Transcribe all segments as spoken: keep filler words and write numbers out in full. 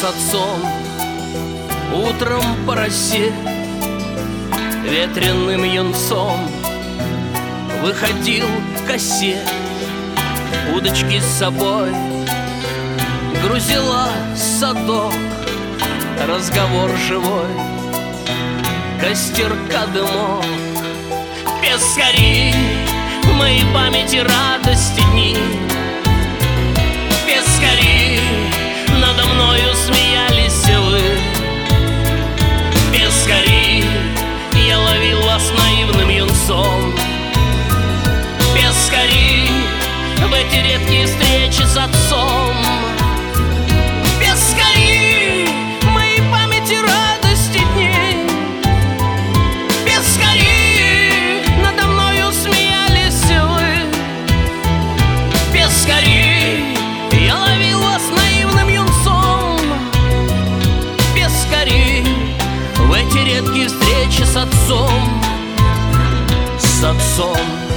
отцом. Утром по росе ветреным юнцом выходил к осе, удочки с собой грузила садок, разговор живой, костерка дымок. Пескари, моей памяти радости дни. Пескари, надо мною смеялись вы. Пескари, я ловил вас наивным юнцом. Пескари, в эти редкие встречи с отцом. Пескари, моей памяти радости дней. Пескари, надо мною смеялись вы. Пескари, я ловил вас наивным юнцом. Пескари, в эти редкие встречи с отцом. С отцом.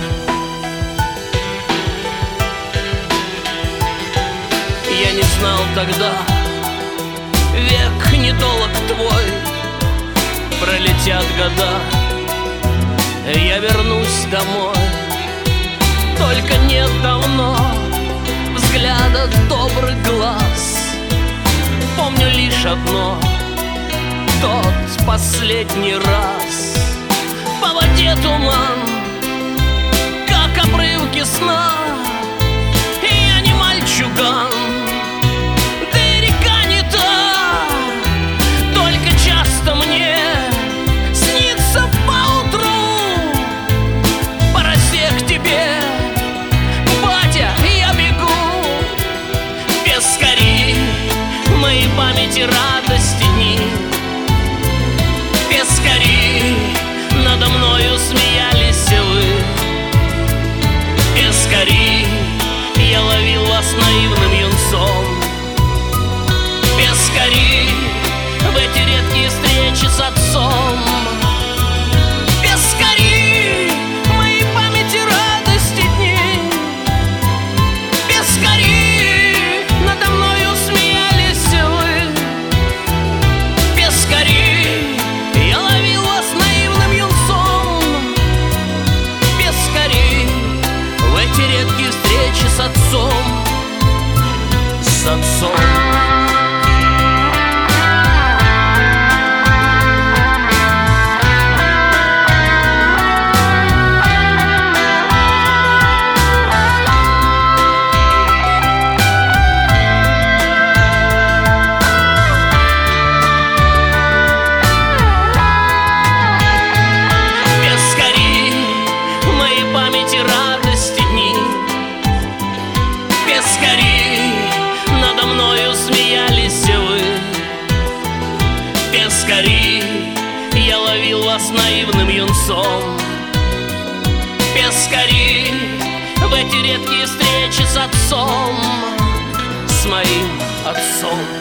Я не знал тогда, век недолог твой, пролетят года, я вернусь домой. Только нет давно взгляда добрых глаз. Помню лишь одно, тот последний раз. По воде туман, как обрывки сна. Я не мальчуган, моей памяти радости дни. Пескари, надо мною смеялись вы. Пескари, я ловил вас наивным юнцом. Пескари, в эти редкие встречи с отцом. Пескари, моей памяти радости дней. Пескари, надо мною смеялись вы. Пескари, я ловил вас наивным юнцом. Пескари, в эти редкие встречи с отцом. С отцом. Радости дни. Пескари, надо мною смеялись вы. Пескари, я ловил вас наивным юнцом. Пескари, в эти редкие встречи с отцом. С моим отцом.